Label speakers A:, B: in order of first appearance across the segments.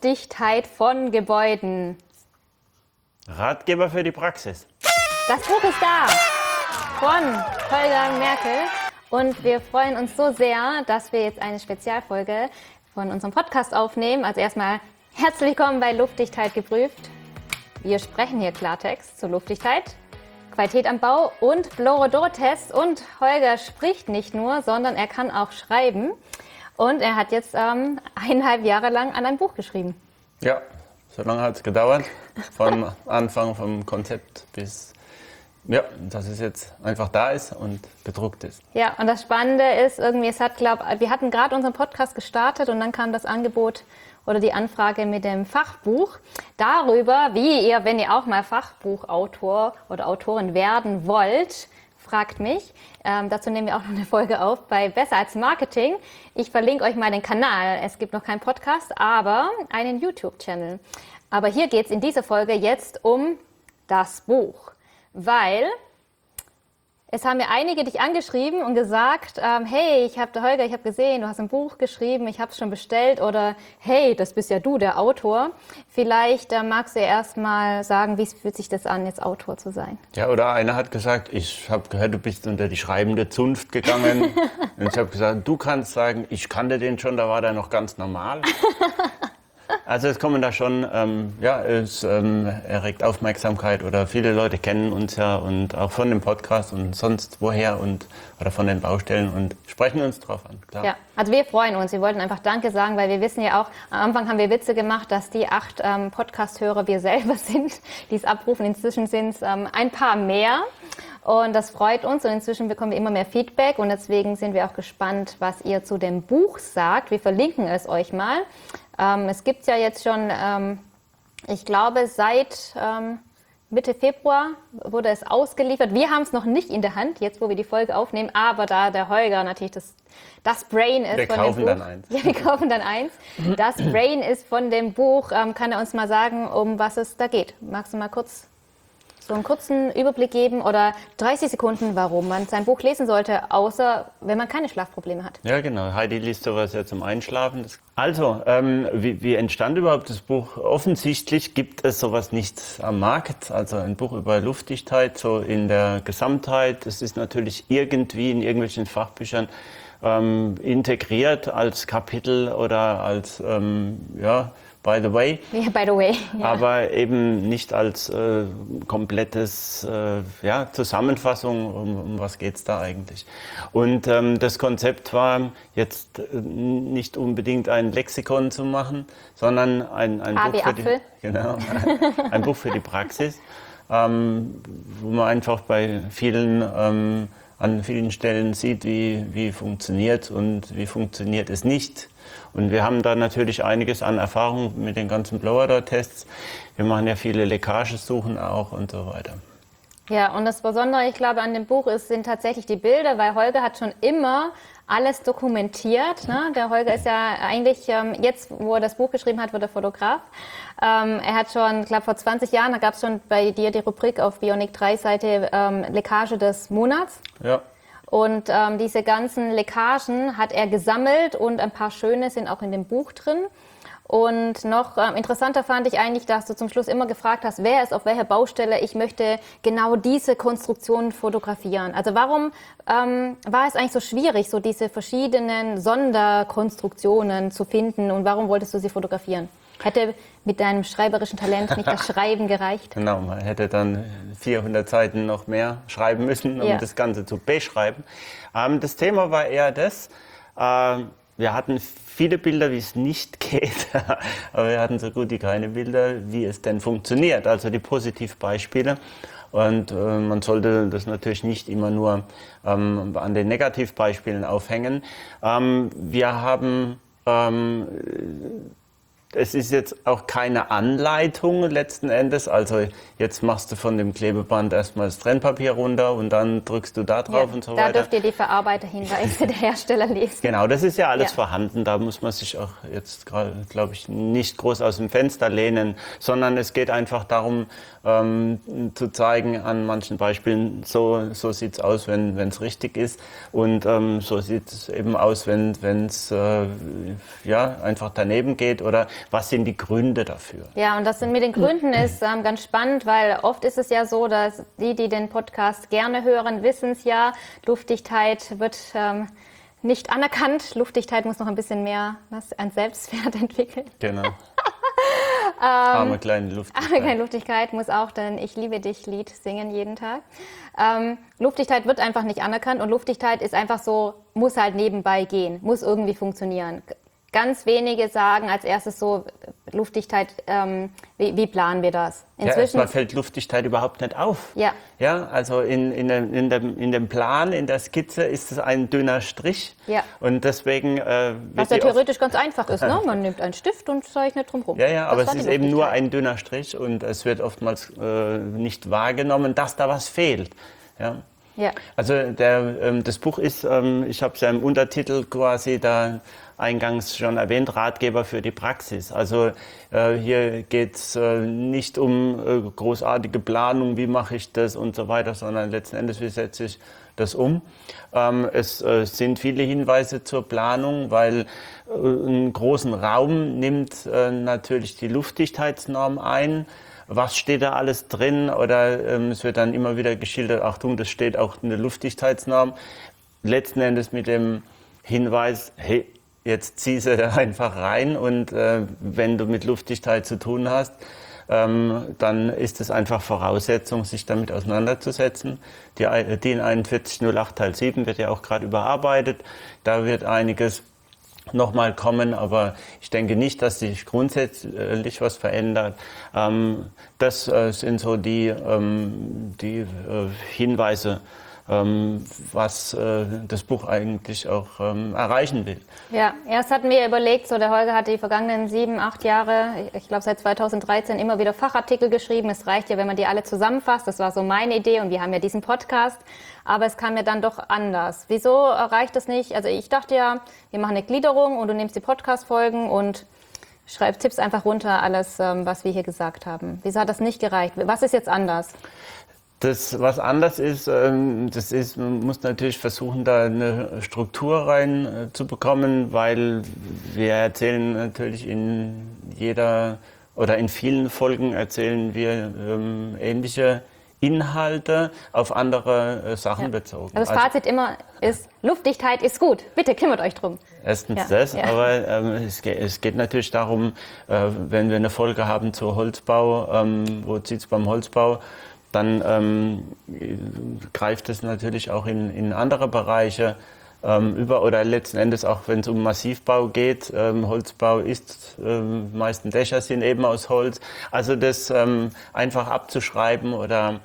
A: Luftdichtheit von Gebäuden.
B: Ratgeber für die Praxis.
A: Das Buch ist da von Holger Merkel und wir freuen uns so sehr, dass wir jetzt eine Spezialfolge von unserem Podcast aufnehmen. Also erstmal herzlich willkommen bei Luftdichtheit geprüft. Wir sprechen hier Klartext zur Luftdichtheit, Qualität am Bau und Blorodor-Test. Und Holger spricht nicht nur, sondern er kann auch schreiben. Und er hat jetzt 1,5 Jahre lang an einem Buch geschrieben.
B: Ja, so lange hat es gedauert. Von Anfang vom Konzept bis, ja, dass es jetzt einfach da ist und gedruckt ist.
A: Ja, und das Spannende ist irgendwie, wir hatten gerade unseren Podcast gestartet und dann kam das Angebot oder die Anfrage mit dem Fachbuch darüber, wie ihr, wenn ihr auch mal Fachbuchautor oder Autorin werden wollt, fragt mich. Dazu nehmen wir auch noch eine Folge auf bei Besser als Marketing. Ich verlinke euch mal den Kanal. Es gibt noch keinen Podcast, aber einen YouTube-Channel. Aber hier geht es in dieser Folge jetzt um das Buch, weil es haben mir einige dich angeschrieben und gesagt, hey, Holger, ich habe gesehen, du hast ein Buch geschrieben, ich habe es schon bestellt, oder hey, das bist ja du, der Autor. Vielleicht magst du ja erst mal sagen, wie fühlt sich das an, jetzt Autor zu sein?
B: Ja, oder einer hat gesagt, ich habe gehört, du bist unter die schreibende Zunft gegangen. Und ich habe gesagt, du kannst sagen, ich kannte den schon, da war der noch ganz normal. Also es kommen da schon, es erregt Aufmerksamkeit oder viele Leute kennen uns ja und auch von dem Podcast und sonst woher oder von den Baustellen und sprechen uns drauf an, klar.
A: Ja, also wir freuen uns. Wir wollten einfach Danke sagen, weil wir wissen ja auch, am Anfang haben wir Witze gemacht, dass die 8 Podcast-Hörer wir selber sind, die es abrufen. Inzwischen sind es ein paar mehr. Und das freut uns und inzwischen bekommen wir immer mehr Feedback und deswegen sind wir auch gespannt, was ihr zu dem Buch sagt. Wir verlinken es euch mal. Es gibt es ja jetzt schon, ich glaube, seit Mitte Februar wurde es ausgeliefert. Wir haben es noch nicht in der Hand, jetzt wo wir die Folge aufnehmen, aber da der Holger natürlich das Brain ist
B: wir
A: von dem Buch.
B: kaufen dann eins.
A: Ja, wir kaufen dann eins. Das Brain ist von dem Buch. Kann er uns mal sagen, um was es da geht? Magst du mal kurz so einen kurzen Überblick geben oder 30 Sekunden, warum man sein Buch lesen sollte, außer wenn man keine Schlafprobleme hat?
B: Ja, genau. Heidi liest sowas ja zum Einschlafen. Also, wie entstand überhaupt das Buch? Offensichtlich gibt es sowas nicht am Markt. Also ein Buch über Luftdichtheit, so in der Gesamtheit. Es ist natürlich irgendwie in irgendwelchen Fachbüchern integriert als Kapitel oder als, by the way.
A: Ja, by the way. Ja.
B: Aber eben nicht als komplettes Zusammenfassung, um was geht's da eigentlich. Und das Konzept war jetzt nicht unbedingt ein Lexikon zu machen, sondern ein Buch für die Praxis, wo man einfach bei an vielen Stellen sieht, wie funktioniert und wie funktioniert es nicht. Und wir haben da natürlich einiges an Erfahrung mit den ganzen Blower-Tests. Wir machen ja viele Leckagesuchen auch und so weiter.
A: Ja, und das Besondere, ich glaube, an dem Buch sind tatsächlich die Bilder, weil Holger hat schon immer alles dokumentiert. Ne? Der Holger ist ja eigentlich, jetzt, wo er das Buch geschrieben hat, wird er Fotograf. Er hat schon, ich glaube, vor 20 Jahren, da gab es schon bei dir die Rubrik auf Bionic 3-Seite Leckage des Monats.
B: Ja.
A: Und diese ganzen Leckagen hat er gesammelt und ein paar schöne sind auch in dem Buch drin. Und noch interessanter fand ich eigentlich, dass du zum Schluss immer gefragt hast, wer ist auf welcher Baustelle, ich möchte genau diese Konstruktion fotografieren. Also warum war es eigentlich so schwierig, so diese verschiedenen Sonderkonstruktionen zu finden und warum wolltest du sie fotografieren? Hätte mit deinem schreiberischen Talent nicht das Schreiben gereicht?
B: Genau, man hätte dann 400 Seiten noch mehr schreiben müssen, um das Ganze zu beschreiben. Das Thema war eher das, wir hatten viele Bilder, wie es nicht geht, aber wir hatten so gut wie keine Bilder, wie es denn funktioniert, also die Positivbeispiele. Und man sollte das natürlich nicht immer nur an den Negativbeispielen aufhängen. Wir haben es ist jetzt auch keine Anleitung letzten Endes. Also jetzt machst du von dem Klebeband erstmal das Trennpapier runter und dann drückst du da drauf und so weiter.
A: Da dürft ihr die Verarbeiterhinweise der Hersteller lesen.
B: Genau, das ist ja alles vorhanden. Da muss man sich auch jetzt, glaube ich, nicht groß aus dem Fenster lehnen, sondern es geht einfach darum, zu zeigen an manchen Beispielen, so sieht es aus, wenn es richtig ist. Und so sieht es eben aus, wenn es einfach daneben geht. Oder was sind die Gründe dafür?
A: Ja, und das mit den Gründen ist ganz spannend, weil oft ist es ja so, dass die den Podcast gerne hören, wissen es ja, Luftdichtheit wird nicht anerkannt. Luftdichtheit muss noch ein bisschen mehr an Selbstwert entwickeln.
B: Genau. Arme kleine Luftdichtheit.
A: Arme kleine Luftdichtheit muss auch dann Ich liebe dich Lied singen jeden Tag. Luftdichtheit wird einfach nicht anerkannt und Luftdichtheit ist einfach so, muss halt nebenbei gehen, muss irgendwie funktionieren. Ganz wenige sagen als erstes so, Luftdichtheit, wie planen wir das?
B: Inzwischen erstmal fällt Luftdichtheit überhaupt nicht auf.
A: Ja.
B: Ja, also in dem Plan, in der Skizze ist es ein dünner Strich.
A: Ja.
B: Und deswegen
A: was ja theoretisch ganz einfach ist, ne? Man nimmt einen Stift und zeichnet drumherum.
B: Ja, aber es ist eben nur ein dünner Strich und es wird oftmals nicht wahrgenommen, dass da was fehlt. Ja.
A: Ja.
B: Also das Buch ist, ich habe es ja im Untertitel quasi da eingangs schon erwähnt, Ratgeber für die Praxis. Also hier geht es nicht um großartige Planung, wie mache ich das und so weiter, sondern letzten Endes, wie setze ich das um. Es sind viele Hinweise zur Planung, weil einen großen Raum nimmt natürlich die Luftdichtheitsnorm ein. Was steht da alles drin? Oder es wird dann immer wieder geschildert, Achtung, das steht auch in der Luftdichtheitsnorm. Letzten Endes mit dem Hinweis, hey, jetzt zieh sie einfach rein und wenn du mit Luftdichtheit zu tun hast, dann ist es einfach Voraussetzung, sich damit auseinanderzusetzen. Die DIN 4108 Teil 7 wird ja auch gerade überarbeitet. Da wird einiges nochmal kommen, aber ich denke nicht, dass sich grundsätzlich was verändert. Das sind so die Hinweise, was das Buch eigentlich auch erreichen will.
A: Ja, erst hatten wir überlegt, so der Holger hat die vergangenen 7, 8 Jahre, ich glaube seit 2013 immer wieder Fachartikel geschrieben. Es reicht ja, wenn man die alle zusammenfasst. Das war so meine Idee und wir haben ja diesen Podcast. Aber es kam mir dann doch anders. Wieso reicht das nicht? Also ich dachte ja, wir machen eine Gliederung und du nimmst die Podcast-Folgen und tippst einfach runter alles, was wir hier gesagt haben. Wieso hat das nicht gereicht? Was ist jetzt anders?
B: Das, was anders ist, man muss natürlich versuchen, da eine Struktur rein zu bekommen, weil wir erzählen natürlich in jeder oder in vielen Folgen erzählen wir ähnliche Inhalte auf andere Sachen bezogen.
A: Also das Fazit immer ist, Luftdichtheit ist gut. Bitte kümmert euch drum.
B: Erstens aber es geht natürlich darum, wenn wir eine Folge haben zu Holzbau, wo zieht es beim Holzbau, dann greift es natürlich auch in andere Bereiche über oder letzten Endes auch, wenn es um Massivbau geht. Holzbau ist, meisten Dächer sind eben aus Holz. Also das einfach abzuschreiben oder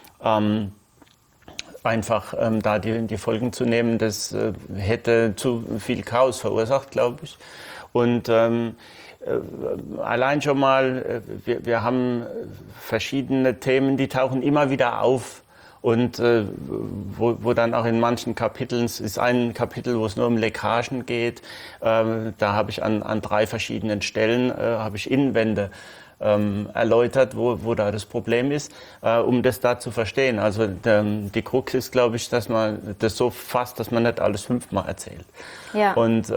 B: einfach da die Folgen zu nehmen, das hätte zu viel Chaos verursacht, glaube ich. Und allein schon mal, wir haben verschiedene Themen, die tauchen immer wieder auf und wo dann auch in manchen Kapiteln, es ist ein Kapitel, wo es nur um Leckagen geht, da habe ich an 3 verschiedenen Stellen habe ich Innenwände erläutert, wo da das Problem ist, um das da zu verstehen. Also die Krux ist, glaube ich, dass man das so fasst, dass man nicht alles 5-mal erzählt.
A: Ja.
B: Und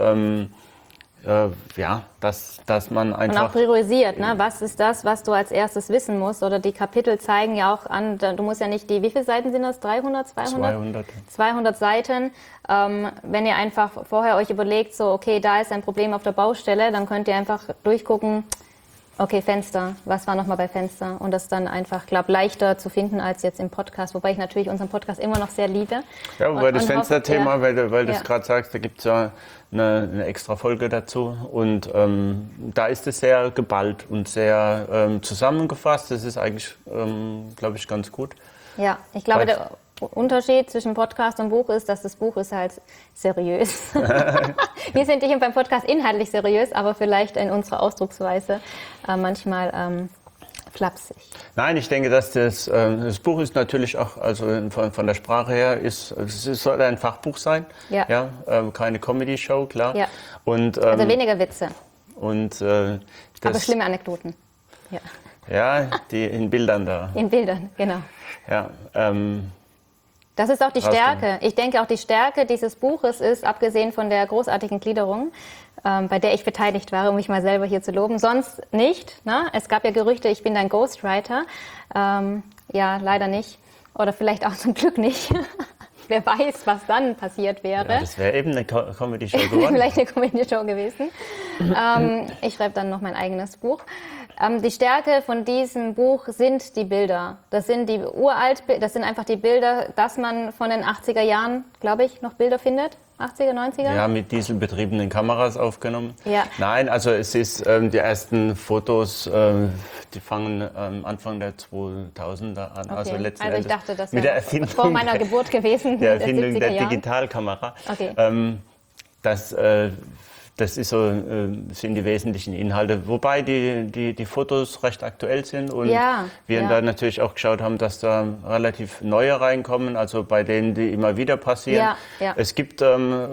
B: dass man einfach...
A: Und auch priorisiert, ne? Was ist das, was du als erstes wissen musst? Oder die Kapitel zeigen ja auch an, du musst ja nicht wie viele Seiten sind das? 300, 200? 200 Seiten. Wenn ihr einfach vorher euch überlegt, so, okay, da ist ein Problem auf der Baustelle, dann könnt ihr einfach durchgucken, okay, Fenster, was war nochmal bei Fenster? Und das dann einfach, glaube leichter zu finden als jetzt im Podcast, wobei ich natürlich unseren Podcast immer noch sehr liebe.
B: Ja, wobei das Fensterthema, weil du es gerade sagst, da gibt es ja eine extra Folge dazu und da ist es sehr geballt und sehr zusammengefasst. Das ist eigentlich, glaube ich, ganz gut.
A: Ja, ich glaube, der Unterschied zwischen Podcast und Buch ist, dass das Buch ist halt seriös. Wir sind nicht beim Podcast inhaltlich seriös, aber vielleicht in unserer Ausdrucksweise manchmal flapsig.
B: Nein, ich denke, dass das Buch ist natürlich auch, also von der Sprache her, es soll ein Fachbuch sein.
A: Ja.
B: Ja, keine Comedy-Show, klar.
A: Ja.
B: Und,
A: also weniger Witze.
B: Und,
A: aber schlimme Anekdoten. Ja.
B: Ja, die in Bildern da.
A: In Bildern, genau.
B: Ja,
A: Das ist auch die Stärke. Ich denke auch, die Stärke dieses Buches ist, abgesehen von der großartigen Gliederung, bei der ich beteiligt war, um mich mal selber hier zu loben, sonst nicht. Ne? Es gab ja Gerüchte, ich bin dein Ghostwriter. Ja, leider nicht. Oder vielleicht auch zum Glück nicht. Wer weiß, was dann passiert wäre.
B: Ja, das wäre eben eine Comedy-Show geworden.
A: Vielleicht eine Comedy-Show gewesen. Ich schreibe dann noch mein eigenes Buch. Die Stärke von diesem Buch sind die Bilder. Das sind die das sind einfach die Bilder, dass man von den 80er Jahren, glaube ich, noch Bilder findet. 80er, 90er?
B: Ja, mit dieselbetriebenen Kameras aufgenommen.
A: Ja.
B: Nein, also es ist, die ersten Fotos, die fangen Anfang der 2000er an.
A: Okay.
B: Also letzten
A: ich
B: Endes
A: dachte, das
B: mit der
A: wäre
B: Erfindung
A: vor meiner Geburt gewesen.
B: Der Erfindung
A: in den 70er
B: der
A: Jahren.
B: Digitalkamera.
A: Okay.
B: Das ist so, sind die wesentlichen Inhalte, wobei die Fotos recht aktuell sind und wir da natürlich auch geschaut haben, dass da relativ neue reinkommen, also bei denen, die immer wieder passieren.
A: Ja.
B: Es gibt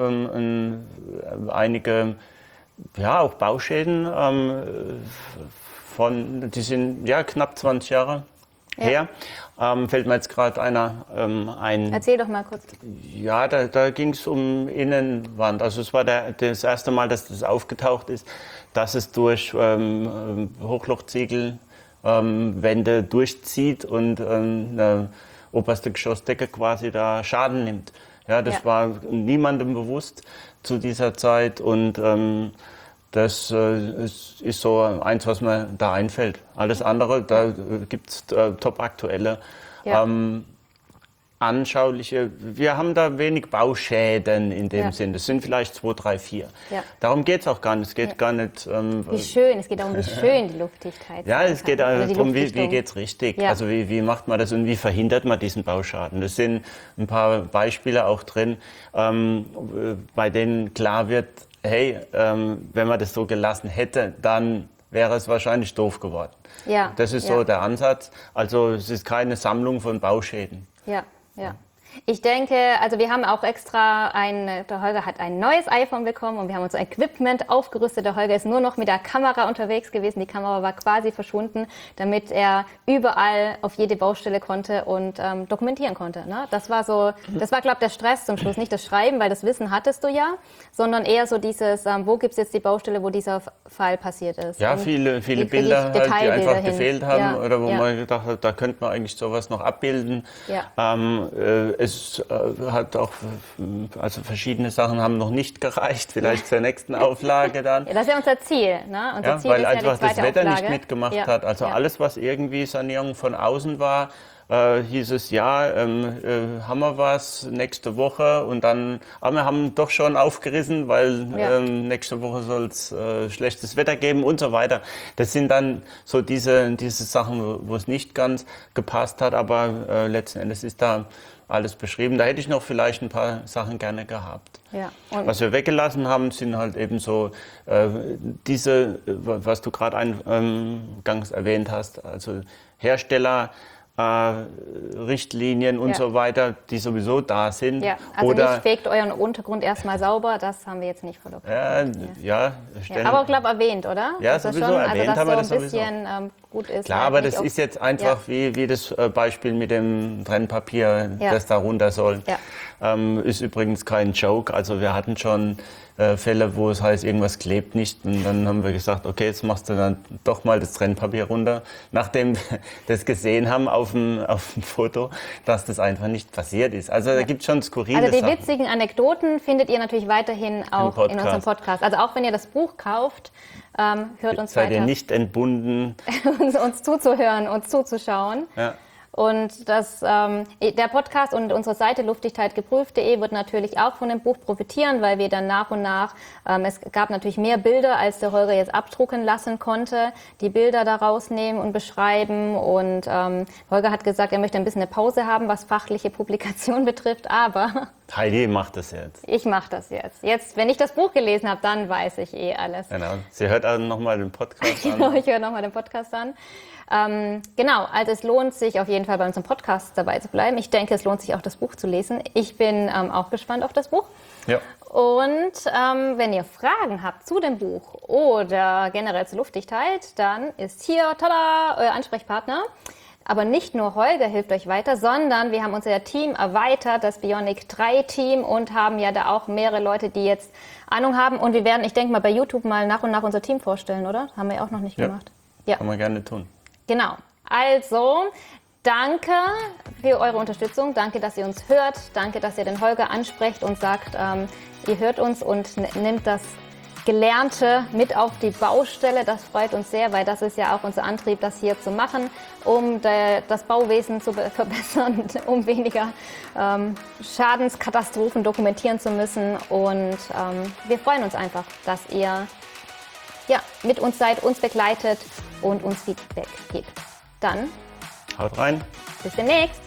B: einige, auch Bauschäden, die sind knapp 20 Jahre her. Fällt mir jetzt gerade einer ein.
A: Erzähl doch mal kurz.
B: Ja, da ging es um Innenwand. Also es war das erste Mal, dass das aufgetaucht ist, dass es durch Hochlochziegel Wände durchzieht und eine oberste Geschossdecke quasi da Schaden nimmt. Ja, das war niemandem bewusst zu dieser Zeit und das ist so eins, was mir da einfällt. Alles andere, da gibt es top aktuelle, anschauliche. Wir haben da wenig Bauschäden in dem Sinn. Das sind vielleicht 2, 3, 4. Ja. Darum geht es auch gar nicht. Es geht gar nicht.
A: Wie schön, es geht darum, wie schön die Luftdichtheit ist.
B: Ja, es geht darum, wie geht es richtig. Ja. Also wie macht man das und wie verhindert man diesen Bauschaden. Das sind ein paar Beispiele auch drin, bei denen klar wird, hey, wenn man das so gelassen hätte, dann wäre es wahrscheinlich doof geworden. Ja, das ist so der Ansatz. Also es ist keine Sammlung von Bauschäden.
A: Ja. Ich denke, also wir haben auch extra der Holger hat ein neues iPhone bekommen und wir haben uns Equipment aufgerüstet. Der Holger ist nur noch mit der Kamera unterwegs gewesen. Die Kamera war quasi verschwunden, damit er überall auf jede Baustelle konnte und dokumentieren konnte. Ne? Das war, glaube ich, der Stress zum Schluss. Nicht das Schreiben, weil das Wissen hattest du ja, sondern eher so dieses, wo gibt es jetzt die Baustelle, wo dieser Fall passiert ist.
B: Ja, viele Bilder, die einfach gefehlt haben oder wo man gedacht hat, da könnte man eigentlich sowas noch abbilden. Ja. Es hat auch, also verschiedene Sachen haben noch nicht gereicht, vielleicht zur nächsten Auflage dann.
A: Ja, das ist ja unser Ziel. Ne? Unser Ziel
B: weil
A: ist
B: einfach
A: die zweite
B: das Wetter
A: Auflage
B: nicht mitgemacht hat. Also alles, was irgendwie Sanierung von außen war, hieß es, haben wir was nächste Woche und dann, aber wir haben doch schon aufgerissen, weil nächste Woche soll es schlechtes Wetter geben und so weiter. Das sind dann so diese Sachen, wo es nicht ganz gepasst hat, aber letzten Endes ist da alles beschrieben. Da hätte ich noch vielleicht ein paar Sachen gerne gehabt. Ja. Was wir weggelassen haben, sind halt eben so was du gerade eingangs erwähnt hast, also Hersteller, Richtlinien und so weiter, die sowieso da sind.
A: Ja, also nicht fegt euren Untergrund erstmal sauber, das haben wir jetzt nicht fotografiert. Aber ich glaube erwähnt, oder?
B: Ja, sowieso erwähnt haben wir das sowieso.
A: Gut ist.
B: Klar, aber das ist jetzt einfach wie das Beispiel mit dem Trennpapier, das da runter soll. Ja. Ist übrigens kein Joke, also wir hatten schon Fälle, wo es heißt, irgendwas klebt nicht. Und dann haben wir gesagt, okay, jetzt machst du dann doch mal das Trennpapier runter. Nachdem wir das gesehen haben auf dem Foto, dass das einfach nicht passiert ist. Also da gibt es schon skurrile Sachen.
A: Also die witzigen Anekdoten findet ihr natürlich weiterhin auch in unserem Podcast. Also auch wenn ihr das Buch kauft, hört uns weiter.
B: Seid ihr nicht entbunden.
A: uns zuzuhören, uns zuzuschauen. Ja. Und der Podcast und unsere Seite luftdichtheit-geprüft.de wird natürlich auch von dem Buch profitieren, weil wir dann nach und nach, es gab natürlich mehr Bilder, als der Holger jetzt abdrucken lassen konnte, die Bilder da rausnehmen und beschreiben. Und Holger hat gesagt, er möchte ein bisschen eine Pause haben, was fachliche Publikation betrifft, aber...
B: Heidi macht das jetzt.
A: Ich mache das jetzt. Jetzt, wenn ich das Buch gelesen habe, dann weiß ich alles.
B: Genau. Sie hört also nochmal den Podcast an.
A: Genau, ich höre nochmal den Podcast an. Genau, also es lohnt sich auf jeden Fall bei unserem Podcast dabei zu bleiben. Ich denke, es lohnt sich auch, das Buch zu lesen. Ich bin auch gespannt auf das Buch. Ja. Und wenn ihr Fragen habt zu dem Buch oder generell zur Luftdichtheit, dann ist hier, tada, euer Ansprechpartner. Aber nicht nur Holger hilft euch weiter, sondern wir haben unser Team erweitert, das Bionic 3 Team, und haben ja da auch mehrere Leute, die jetzt Ahnung haben. Und wir werden, ich denke mal, bei YouTube mal nach und nach unser Team vorstellen, oder? Haben wir ja auch noch nicht gemacht.
B: Ja, kann man gerne tun.
A: Genau. Also, danke für eure Unterstützung. Danke, dass ihr uns hört. Danke, dass ihr den Holger ansprecht und sagt, ihr hört uns und nimmt das Gelernte mit auf die Baustelle. Das freut uns sehr, weil das ist ja auch unser Antrieb, das hier zu machen, um das Bauwesen zu verbessern, um weniger Schadenskatastrophen dokumentieren zu müssen. Und wir freuen uns einfach, dass ihr mit uns seid, uns begleitet und uns Feedback gibt. Dann
B: haut rein.
A: Bis demnächst.